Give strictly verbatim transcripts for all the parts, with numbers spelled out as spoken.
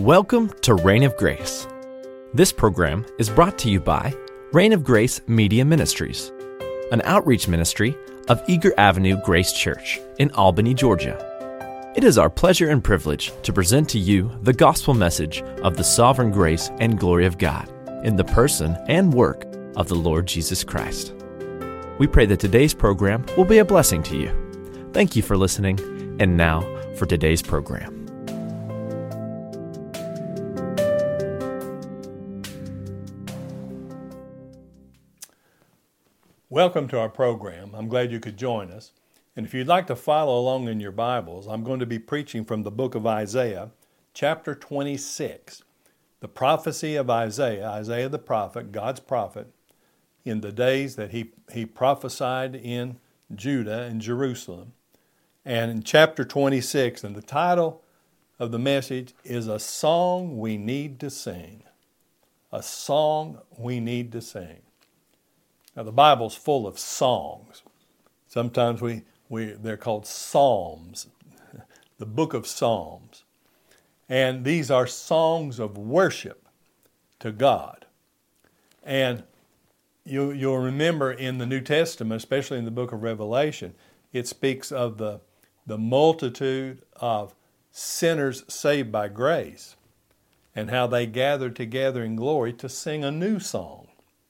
Welcome to Reign of Grace. This program is brought to you by Reign of Grace Media Ministries, an outreach ministry of Eager Avenue Grace Church in Albany, Georgia. It is our pleasure and privilege to present to you the gospel message of the sovereign grace and glory of God in the person and work of the Lord Jesus Christ. We pray that today's program will be a blessing to you. Thank you for listening, and now for today's program. Welcome to our program. I'm glad you could join us. And if you'd like to follow along in your Bibles, I'm going to be preaching from the book of Isaiah, chapter twenty-six. The prophecy of Isaiah, Isaiah the prophet, God's prophet, in the days that he, he prophesied in Judah and Jerusalem. And in chapter twenty-six, and the title of the message is A Song We Need to Sing. A Song We Need to Sing. Now, the Bible's full of songs. Sometimes we, we they're called psalms, the book of Psalms. And these are songs of worship to God. And you, you'll remember in the New Testament, especially in the book of Revelation, it speaks of the, the multitude of sinners saved by grace and how they gathered together in glory to sing a new song.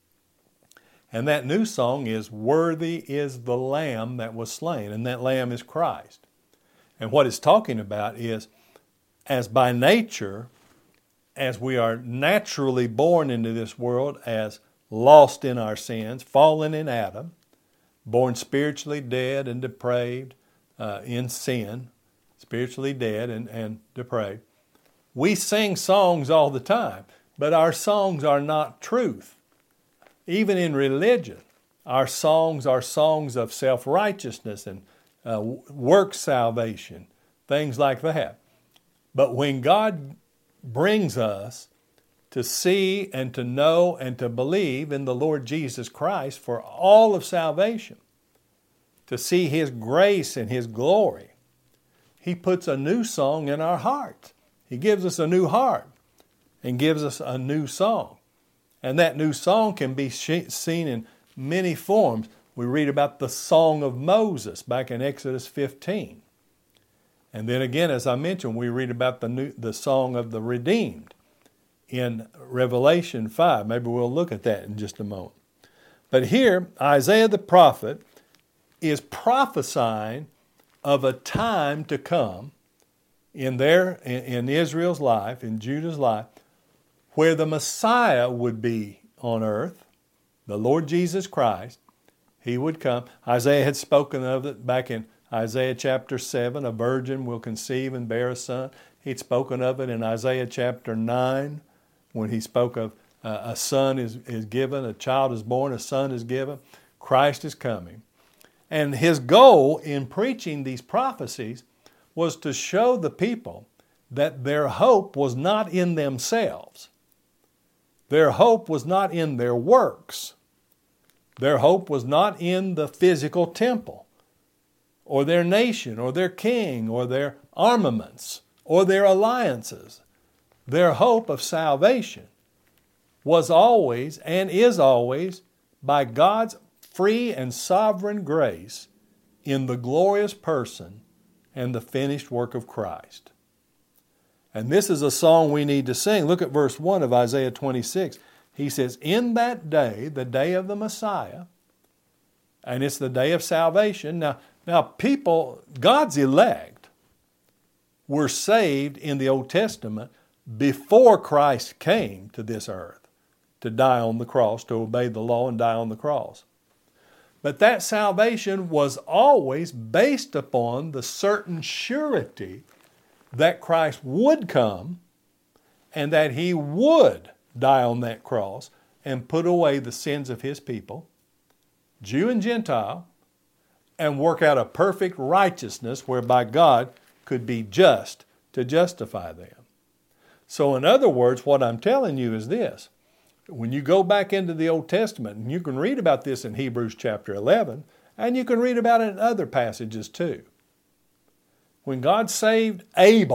And that new song is, Worthy is the Lamb that was slain, and that Lamb is Christ. And what it's talking about is, as by nature, as we are naturally born into this world as lost in our sins, fallen in Adam, born spiritually dead and depraved uh, in sin, spiritually dead and, and depraved, we sing songs all the time, but our songs are not truth. Even in religion, our songs are songs of self-righteousness and uh, work salvation, things like that. But when God brings us to see and to know and to believe in the Lord Jesus Christ for all of salvation, to see His grace and His glory, He puts a new song in our hearts. He gives us a new heart and gives us a new song. And that new song can be seen in many forms. We read about the Song of Moses back in Exodus fifteen. And then again, as I mentioned, we read about the new, the Song of the Redeemed in Revelation five. Maybe we'll look at that in just a moment. But here, Isaiah the prophet is prophesying of a time to come in their in, in Israel's life, in Judah's life, where the Messiah would be on earth, the Lord Jesus Christ. He would come. Isaiah had spoken of it back in Isaiah chapter seven. A virgin will conceive and bear a son. He'd spoken of it in Isaiah chapter nine when he spoke of uh, a son is, is given, a child is born, a son is given. Christ is coming. And his goal in preaching these prophecies was to show the people that their hope was not in themselves. Their hope was not in their works. Their hope was not in the physical temple, or their nation, or their king, or their armaments, or their alliances. Their hope of salvation was always and is always by God's free and sovereign grace in the glorious person and the finished work of Christ. And this is a song we need to sing. Look at verse one of Isaiah twenty-six. He says, in that day, the day of the Messiah, and it's the day of salvation. Now, now people, God's elect, were saved in the Old Testament before Christ came to this earth to die on the cross, to obey the law and die on the cross. But that salvation was always based upon the certain surety that Christ would come and that He would die on that cross and put away the sins of His people, Jew and Gentile, and work out a perfect righteousness whereby God could be just to justify them. So in other words, what I'm telling you is this. When you go back into the Old Testament, and you can read about this in Hebrews chapter eleven, and you can read about it in other passages too. When God saved Abel,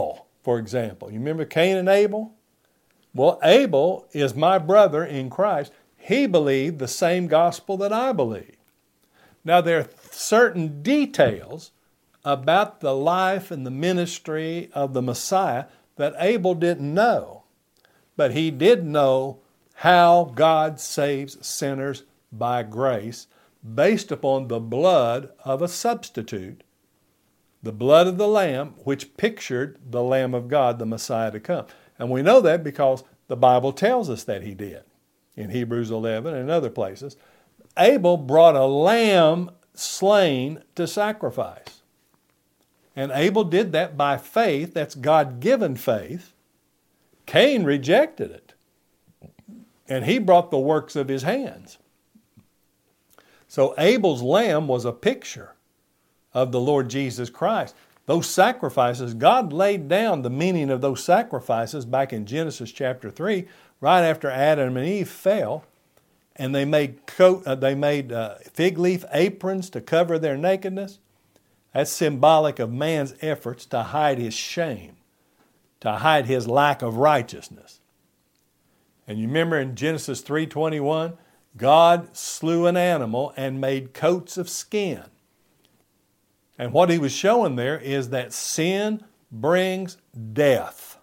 for example. You remember Cain and Abel? Well, Abel is my brother in Christ. He believed the same gospel that I believe. Now, there are certain details about the life and the ministry of the Messiah that Abel didn't know. But he did know how God saves sinners by grace based upon the blood of a substitute, the blood of the Lamb, which pictured the Lamb of God, the Messiah to come. And we know that because the Bible tells us that he did in Hebrews eleven and other places. Abel brought a lamb slain to sacrifice. And Abel did that by faith. That's God-given faith. Cain rejected it. And he brought the works of his hands. So Abel's lamb was a picture of the Lord Jesus Christ. Those sacrifices, God laid down the meaning of those sacrifices back in Genesis chapter three, right after Adam and Eve fell. And they made coat, uh, they made uh, fig leaf aprons to cover their nakedness. That's symbolic of man's efforts to hide his shame, to hide his lack of righteousness. And you remember in Genesis three twenty-one, God slew an animal and made coats of skin. And what he was showing there is that sin brings death.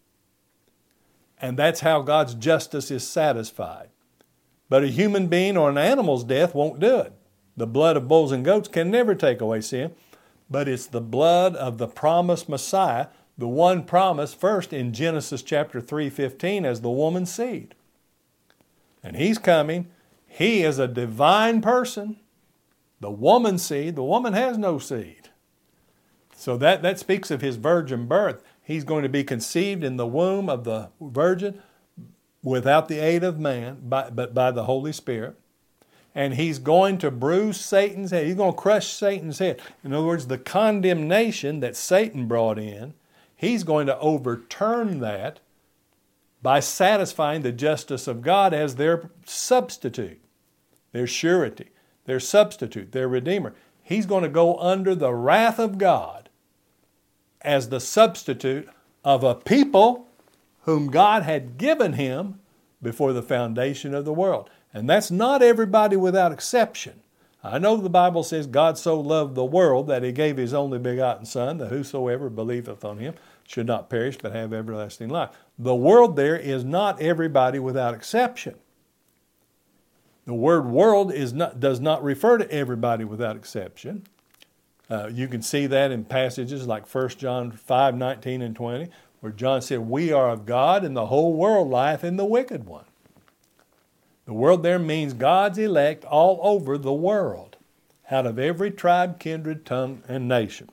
And that's how God's justice is satisfied. But a human being or an animal's death won't do it. The blood of bulls and goats can never take away sin, but it's the blood of the promised Messiah, the one promised first in Genesis chapter three fifteen as the woman's seed. And he's coming. He is a divine person. The woman's seed, the woman has no seed. So that, that speaks of his virgin birth. He's going to be conceived in the womb of the virgin without the aid of man, by, but by the Holy Spirit. And he's going to bruise Satan's head. He's going to crush Satan's head. In other words, the condemnation that Satan brought in, he's going to overturn that by satisfying the justice of God as their substitute, their surety, their substitute, their redeemer. He's going to go under the wrath of God as the substitute of a people whom God had given him before the foundation of the world. And that's not everybody without exception. I know the Bible says God so loved the world that he gave his only begotten Son, that whosoever believeth on him should not perish but have everlasting life. The world there is not everybody without exception. The word world is not, does not refer to everybody without exception. Uh, you can see that in passages like First John five nineteen and twenty, where John said, we are of God and the whole world lieth in the wicked one. The world there means God's elect all over the world, out of every tribe, kindred, tongue, and nation.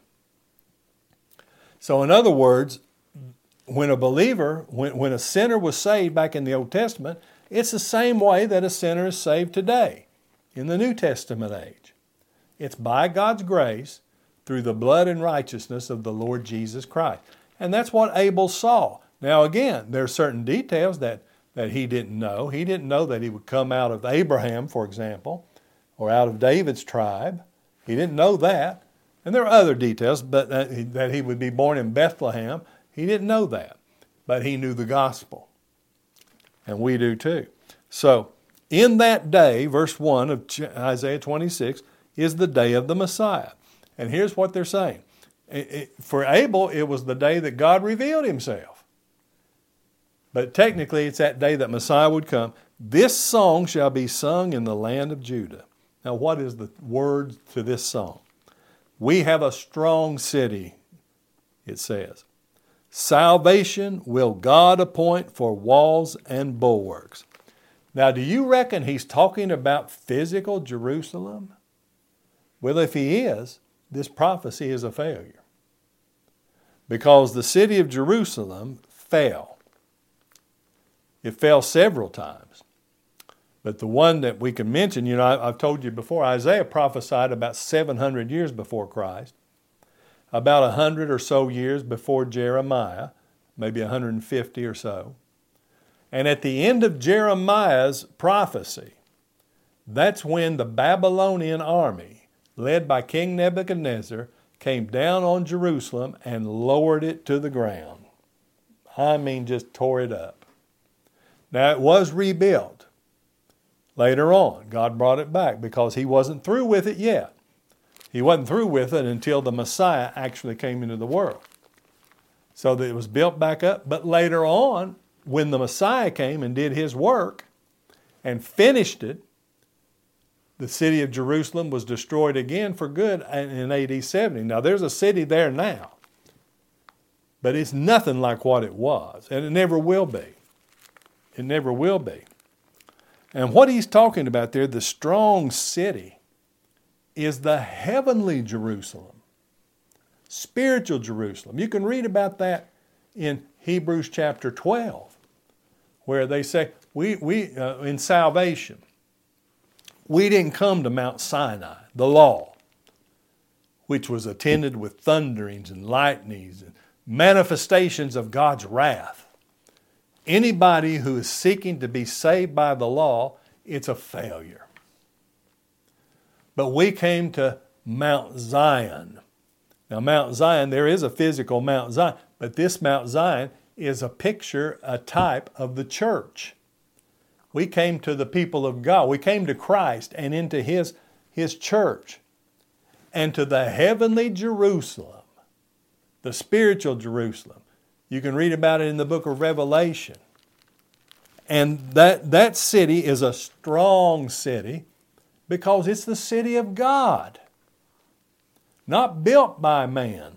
So in other words, when a believer, when, when a sinner was saved back in the Old Testament, it's the same way that a sinner is saved today in the New Testament age. It's by God's grace through the blood and righteousness of the Lord Jesus Christ. And that's what Abel saw. Now again, there are certain details that, that he didn't know. He didn't know that he would come out of Abraham, for example, or out of David's tribe. He didn't know that. And there are other details, but that he would be born in Bethlehem. He didn't know that. But he knew the gospel. And we do too. So, in that day, verse one of Isaiah twenty-six, is the day of the Messiah. And here's what they're saying. It, it, for Abel, it was the day that God revealed himself. But technically, it's that day that Messiah would come. This song shall be sung in the land of Judah. Now, what is the word to this song? We have a strong city, it says. Salvation will God appoint for walls and bulwarks. Now, do you reckon he's talking about physical Jerusalem? Well, if he is, this prophecy is a failure. Because the city of Jerusalem fell. It fell several times. But the one that we can mention, you know, I've told you before, Isaiah prophesied about seven hundred years before Christ. About one hundred or so years before Jeremiah, maybe one hundred fifty or so. And at the end of Jeremiah's prophecy, that's when the Babylonian army, led by King Nebuchadnezzar, came down on Jerusalem and lowered it to the ground. I mean, just tore it up. Now, it was rebuilt later on. God brought it back because he wasn't through with it yet. He wasn't through with it until the Messiah actually came into the world. So that it was built back up. But later on, when the Messiah came and did his work and finished it, the city of Jerusalem was destroyed again for good in A D seventy. Now, there's a city there now, but it's nothing like what it was, and it never will be. It never will be. And what he's talking about there, the strong city, is the heavenly Jerusalem, spiritual Jerusalem. You can read about that in Hebrews chapter twelve, where they say, we, we uh, in salvation, we didn't come to Mount Sinai, the law, which was attended with thunderings and lightnings and manifestations of God's wrath. Anybody who is seeking to be saved by the law, it's a failure. But we came to Mount Zion. Now, Mount Zion, there is a physical Mount Zion, but this Mount Zion is a picture, a type of the church. We came to the people of God. We came to Christ and into His, His church. And to the heavenly Jerusalem, the spiritual Jerusalem. You can read about it in the book of Revelation. And that, that city is a strong city because it's the city of God, not built by man.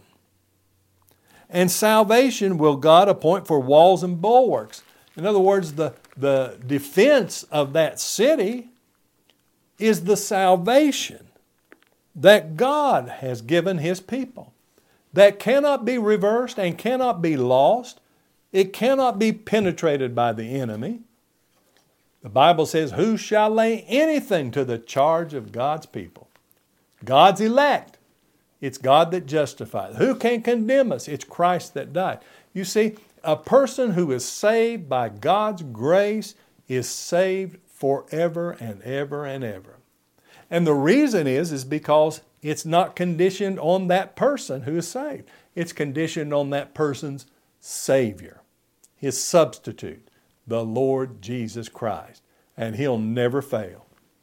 And salvation will God appoint for walls and bulwarks. In other words, the, the defense of that city is the salvation that God has given His people, that cannot be reversed and cannot be lost. It cannot be penetrated by the enemy. The Bible says, who shall lay anything to the charge of God's people? God's elect. It's God that justifies. Who can condemn us? It's Christ that died. You see, a person who is saved by God's grace is saved forever and ever and ever. And the reason is, is because it's not conditioned on that person who is saved. It's conditioned on that person's Savior, His substitute, the Lord Jesus Christ. And He'll never fail.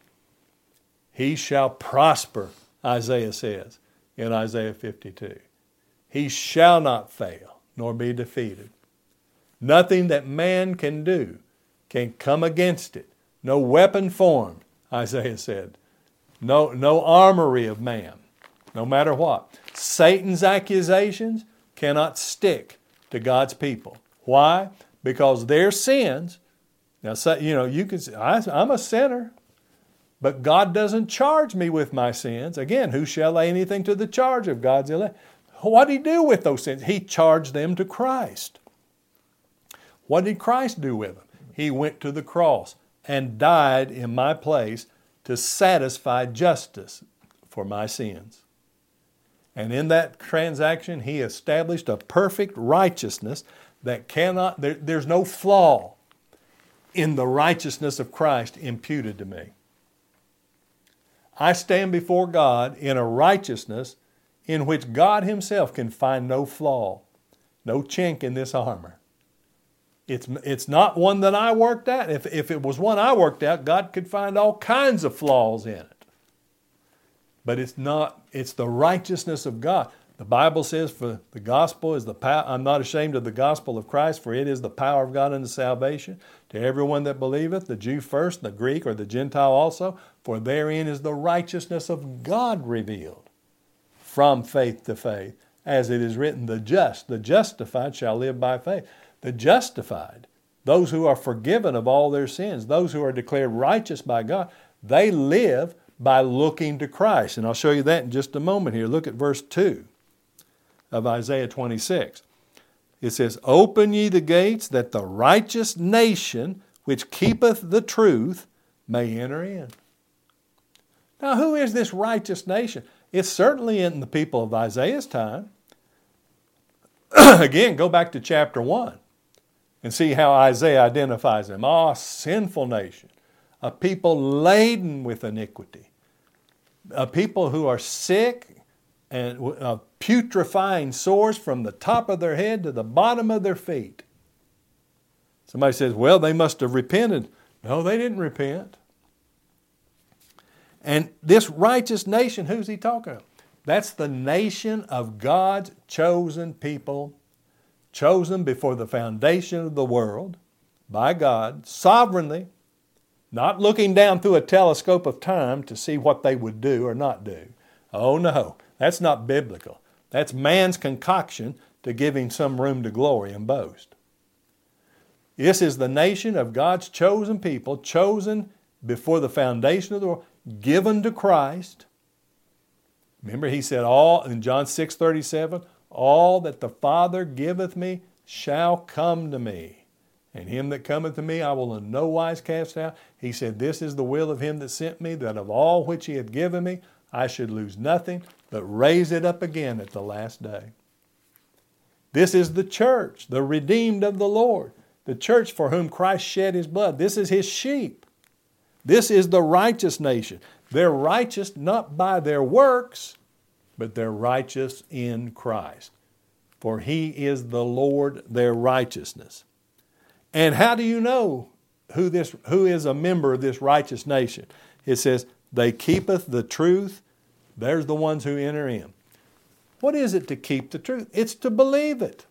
He shall prosper, Isaiah says in Isaiah fifty-two. He shall not fail, nor be defeated. Nothing that man can do can come against it. No weapon formed, Isaiah said. No, no armory of man, no matter what. Satan's accusations cannot stick to God's people. Why? Because their sins, now you know, you can say, I'm a sinner, but God doesn't charge me with my sins. Again, who shall lay anything to the charge of God's elect? What did He do with those sins? He charged them to Christ. What did Christ do with them? He went to the cross and died in my place to satisfy justice for my sins. And in that transaction, He established a perfect righteousness that cannot, there, there's no flaw in the righteousness of Christ imputed to me. I stand before God in a righteousness in which God Himself can find no flaw, no chink in this armor. It's, it's not one that I worked out. If, if it was one I worked out, God could find all kinds of flaws in it. But it's not, it's the righteousness of God. The Bible says, for the gospel is the power, I'm not ashamed of the gospel of Christ, for it is the power of God unto salvation to everyone that believeth, the Jew first, the Greek or the Gentile also, for therein is the righteousness of God revealed from faith to faith. As it is written, the just, the justified shall live by faith. The justified, those who are forgiven of all their sins, those who are declared righteous by God, they live by looking to Christ. And I'll show you that in just a moment here. Look at verse two of Isaiah twenty-six. It says, open ye the gates, that the righteous nation which keepeth the truth may enter in. Now, who is this righteous nation? It's certainly in the people of Isaiah's time. Again, go back to chapter one and see how Isaiah identifies them. Ah, sinful nation, a people laden with iniquity, a people who are sick and uh, putrefying sores from the top of their head to the bottom of their feet. Somebody says, well, they must have repented. No, they didn't repent. And this righteous nation, who's he talking about? That's the nation of God's chosen people, chosen before the foundation of the world by God, sovereignly, not looking down through a telescope of time to see what they would do or not do. Oh no, that's not biblical. That's man's concoction to give him some room to glory and boast. This is the nation of God's chosen people, chosen before the foundation of the world, given to Christ. Remember, he said, all in John six thirty-seven, all that the Father giveth me shall come to me. And him that cometh to me I will in no wise cast out. He said, this is the will of him that sent me, that of all which he hath given me, I should lose nothing, but raise it up again at the last day. This is the church, the redeemed of the Lord, the church for whom Christ shed his blood. This is his sheep. This is the righteous nation. They're righteous not by their works, but they're righteous in Christ. For he is the Lord their righteousness. And how do you know who this who is a member of this righteous nation? It says, they keepeth the truth. There's the ones who enter in. What is it to keep the truth? It's to believe it.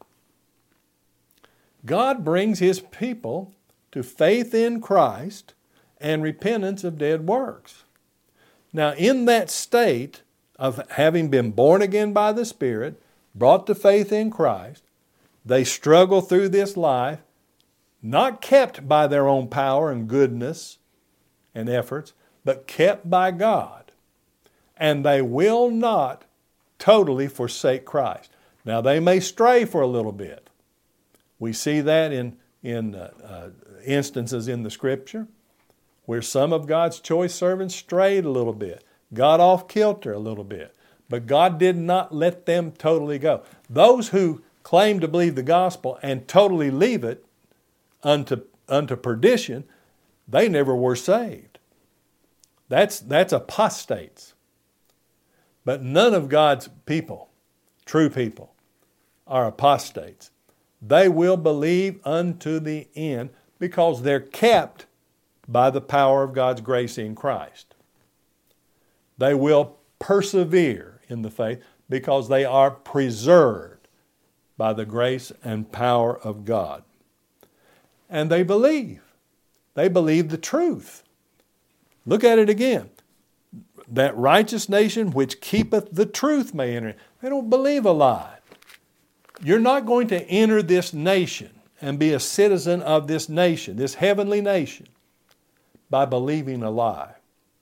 God brings his people to faith in Christ and repentance of dead works. Now, in that state of having been born again by the Spirit, brought to faith in Christ, they struggle through this life, not kept by their own power and goodness and efforts, but kept by God. And they will not totally forsake Christ. Now, they may stray for a little bit. We see that in, in uh, uh, instances in the Scripture where some of God's choice servants strayed a little bit, got off kilter a little bit. But God did not let them totally go. Those who claim to believe the gospel and totally leave it unto, unto perdition, they never were saved. That's, that's apostates. But none of God's people, true people, are apostates. They will believe unto the end because they're kept by the power of God's grace in Christ. They will persevere in the faith because they are preserved by the grace and power of God. And they believe. They believe the truth. Look at it again. That righteous nation which keepeth the truth may enter in. They don't believe a lie. You're not going to enter this nation and be a citizen of this nation, this heavenly nation, by believing a lie.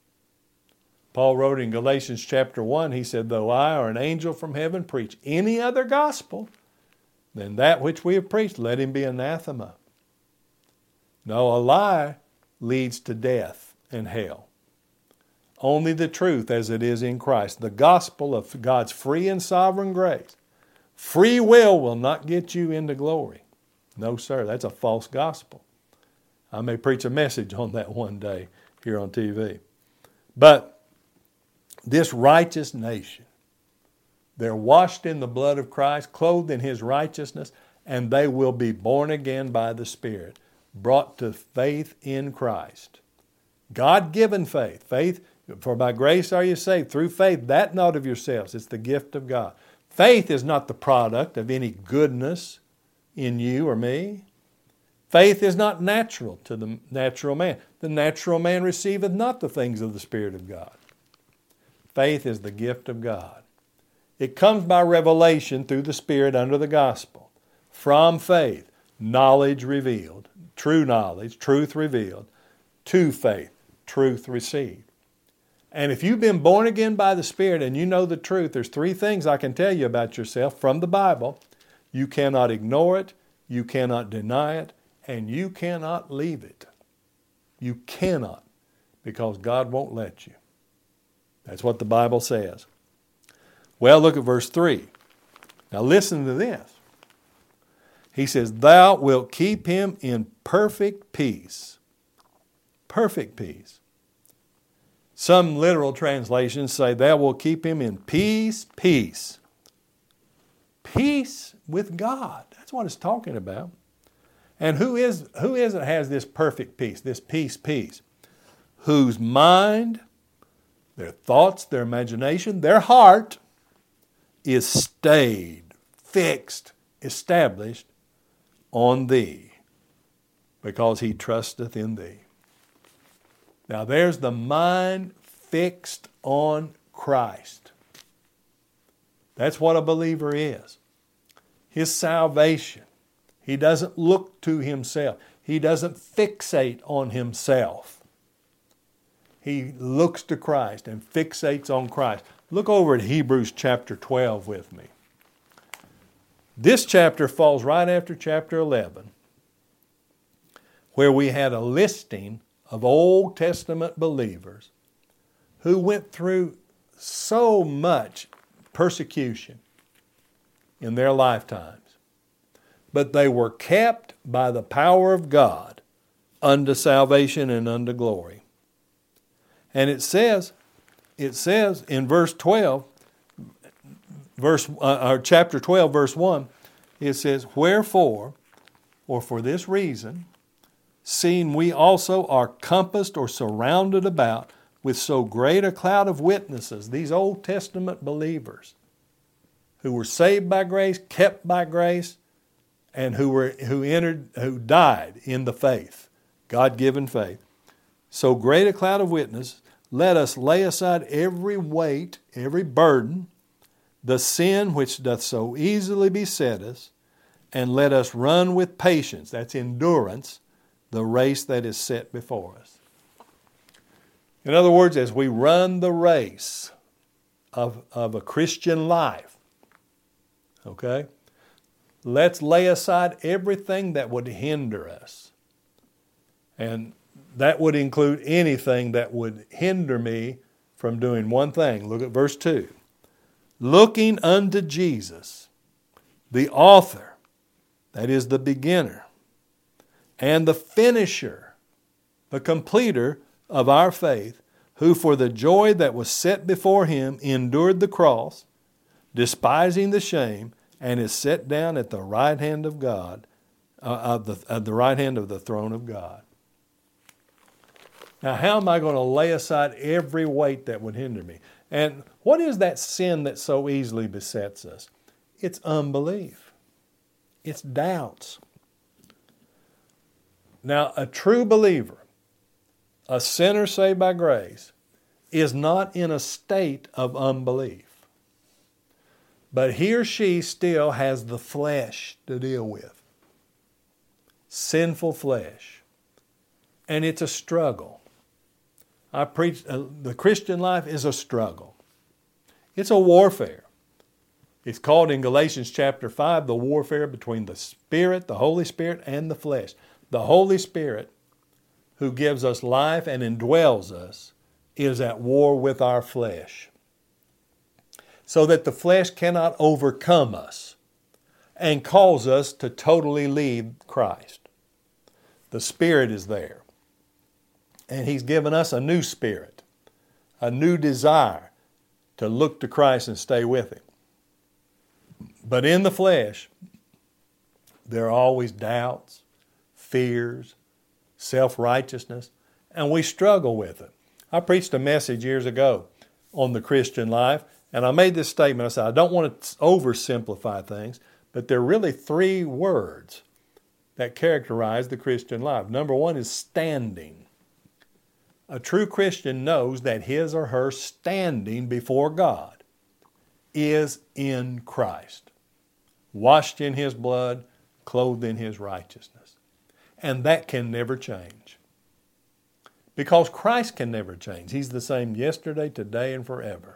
Paul wrote in Galatians chapter one, he said, though I or an angel from heaven preach any other gospel than that which we have preached, let him be anathema. No, a lie leads to death and hell. Only the truth as it is in Christ, the gospel of God's free and sovereign grace. Free will will not get you into glory. No, sir, that's a false gospel. I may preach a message on that one day here on T V. But this righteous nation, they're washed in the blood of Christ, clothed in his righteousness, and they will be born again by the Spirit, brought to faith in Christ. God-given faith. Faith, for by grace are you saved, through faith, that not of yourselves. It's the gift of God. Faith is not the product of any goodness in you or me. Faith is not natural to the natural man. The natural man receiveth not the things of the Spirit of God. Faith is the gift of God. It comes by revelation through the Spirit under the gospel. From faith, knowledge revealed, true knowledge, truth revealed, to faith, truth received. And if you've been born again by the Spirit and you know the truth, there's three things I can tell you about yourself from the Bible. You cannot ignore it, you cannot deny it, and you cannot leave it. You cannot, because God won't let you. That's what the Bible says. Well, look at verse three. Now listen to this. He says, thou wilt keep him in perfect peace. Perfect peace. Some literal translations say, thou wilt keep him in peace, peace. Peace with God. That's what it's talking about. And who is who is it has this perfect peace, this peace, peace? Whose mind, their thoughts, their imagination, their heart is stayed, fixed, established on thee, because he trusteth in thee. Now there's the mind fixed on Christ. That's what a believer is. His salvation. He doesn't look to himself. He doesn't fixate on himself. He looks to Christ and fixates on Christ. Look over at Hebrews chapter twelve with me. This chapter falls right after chapter eleven, where we had a listing of Old Testament believers who went through so much persecution in their lifetimes, but they were kept by the power of God unto salvation and unto glory. And it says, it says in verse twelve, verse uh, or chapter twelve, verse one, it says, "Wherefore, or for this reason, seeing we also are compassed or surrounded about with so great a cloud of witnesses," these Old Testament believers who were saved by grace, kept by grace, and who were who entered, who died in the faith, God-given faith. "So great a cloud of witnesses, let us lay aside every weight, every burden, the sin which doth so easily beset us, and let us run with patience," that's endurance, "the race that is set before us." In other words, as we run the race of, of a Christian life, okay, let's lay aside everything that would hinder us. And that would include anything that would hinder me from doing one thing. Look at verse two. "Looking unto Jesus, the author," that is the beginner, "and the finisher," the completer of our faith, "who for the joy that was set before him endured the cross, despising the shame, and is set down at the right hand of God, uh, of the, at the right hand of the throne of God." Now, how am I going to lay aside every weight that would hinder me? And what is that sin that so easily besets us? It's unbelief. It's doubts. Now, a true believer, a sinner saved by grace, is not in a state of unbelief. But he or she still has the flesh to deal with. Sinful flesh. And it's a struggle. I preach, uh, the Christian life is a struggle. It's a warfare. It's called in Galatians chapter five, the warfare between the Spirit, the Holy Spirit, and the flesh. The Holy Spirit, who gives us life and indwells us, is at war with our flesh, so that the flesh cannot overcome us and cause us to totally leave Christ. The Spirit is there. And He's given us a new spirit, a new desire to look to Christ and stay with Him. But in the flesh, there are always doubts, fears, self-righteousness, and we struggle with it. I preached a message years ago on the Christian life, and I made this statement. I said, I don't want to oversimplify things, but there are really three words that characterize the Christian life. Number one is standing. A true Christian knows that his or her standing before God is in Christ, washed in His blood, clothed in His righteousness. And that can never change. Because Christ can never change. He's the same yesterday, today, and forever.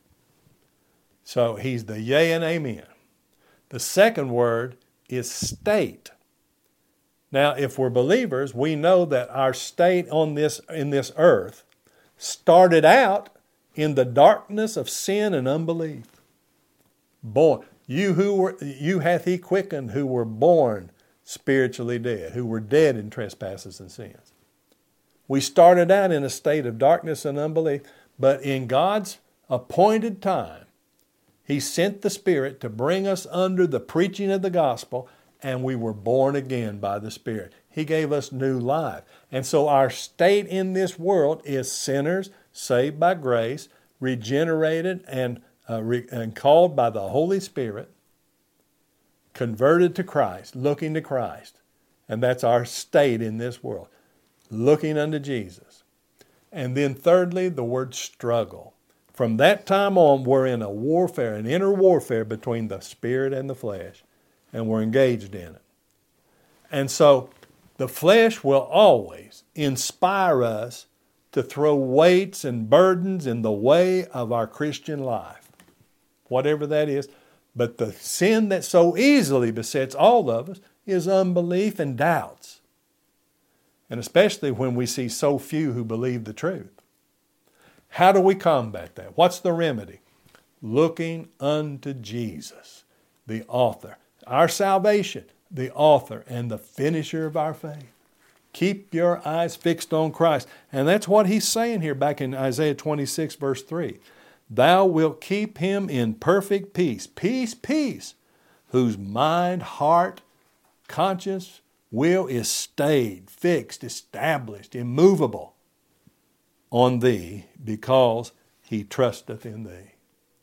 So He's the yea and amen. The second word is state. Now, if we're believers, we know that our state on this in this earth started out in the darkness of sin and unbelief. Born, you who were, you hath He quickened who were born spiritually dead, who were dead in trespasses and sins. We started out in a state of darkness and unbelief, but in God's appointed time, He sent the Spirit to bring us under the preaching of the gospel and we were born again by the Spirit. He gave us new life. And so our state in this world is sinners saved by grace, regenerated and, uh, re- and called by the Holy Spirit, converted to Christ, looking to Christ. And that's our state in this world, looking unto Jesus. And then thirdly, the word struggle. From that time on, we're in a warfare, an inner warfare between the spirit and the flesh, and we're engaged in it. And so the flesh will always inspire us to throw weights and burdens in the way of our Christian life, whatever that is. But the sin that so easily besets all of us is unbelief and doubts. And especially when we see so few who believe the truth. How do we combat that? What's the remedy? Looking unto Jesus, the author. Our salvation, the author and the finisher of our faith. Keep your eyes fixed on Christ. And that's what he's saying here back in Isaiah twenty-six, verse three. Thou wilt keep him in perfect peace. Peace, peace. Whose mind, heart, conscience, will is stayed, fixed, established, immovable on thee, because he trusteth in thee.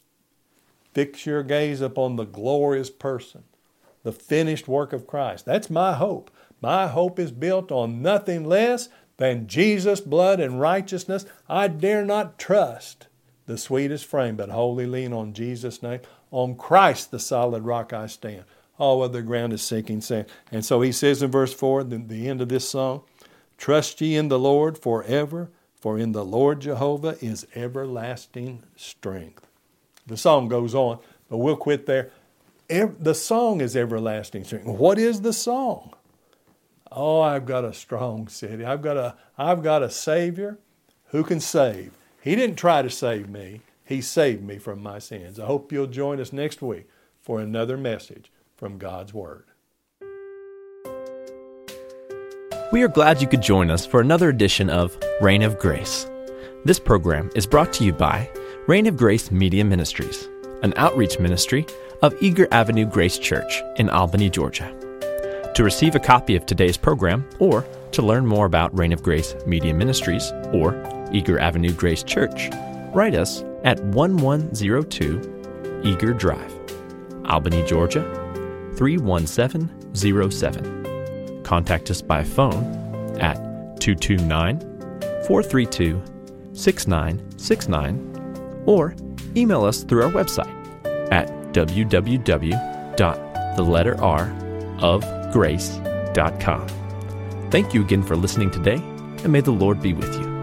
Fix your gaze upon the glorious person, the finished work of Christ. That's my hope. My hope is built on nothing less than Jesus' blood and righteousness. I dare not trust the sweetest frame, but wholly lean on Jesus' name. On Christ, the solid rock I stand. All other ground is sinking sand. And so he says in verse four, the, the end of this song, trust ye in the Lord forever, for in the Lord Jehovah is everlasting strength. The song goes on, but we'll quit there. The song is everlasting strength. What is the song? Oh, I've got a strong city. I've got a, I've got a Savior who can save. He didn't try to save me. He saved me from my sins. I hope you'll join us next week for another message from God's Word. We are glad you could join us for another edition of Reign of Grace. This program is brought to you by Reign of Grace Media Ministries, an outreach ministry of Eager Avenue Grace Church in Albany, Georgia. To receive a copy of today's program, or to learn more about Reign of Grace Media Ministries or Eager Avenue Grace Church, write us at one one zero two Eager Drive, Albany, Georgia, three one seven zero seven. Contact us by phone at two two nine, four three two, six nine six nine or email us through our website at w w w dot the letter r of grace dot com. Thank you again for listening today, and may the Lord be with you.